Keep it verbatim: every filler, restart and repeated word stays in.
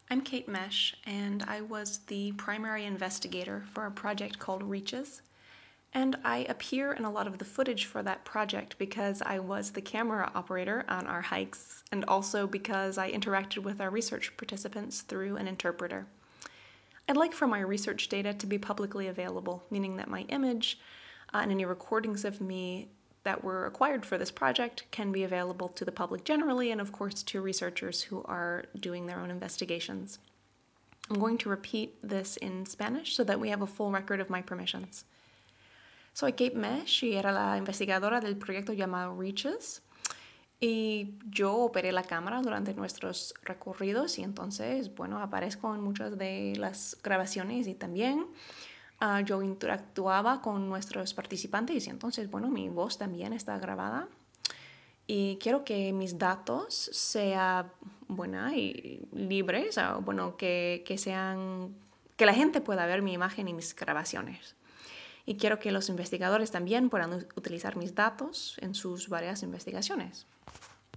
I'm Kate Mesh, and I was the primary investigator for a project called Reaches. And I appear in a lot of the footage for that project because I was the camera operator on our hikes, and also because I interacted with our research participants through an interpreter. I'd like for my research data to be publicly available, meaning that my image uh, and any recordings of me that were acquired for this project can be available to the public generally, and of course to researchers who are doing their own investigations. I'm going to repeat this in Spanish so that we have a full record of my permissions. Soy Kate Mesh y era la investigadora del proyecto llamado Reaches. Y yo operé la cámara durante nuestros recorridos y entonces, bueno, aparezco en muchas de las grabaciones y también uh, yo interactuaba con nuestros participantes y entonces, bueno, mi voz también está grabada. Y quiero que mis datos sean buena y libres, o bueno, que, que sean, que la gente pueda ver mi imagen y mis grabaciones. Y quiero que los investigadores también puedan utilizar mis datos en sus varias investigaciones.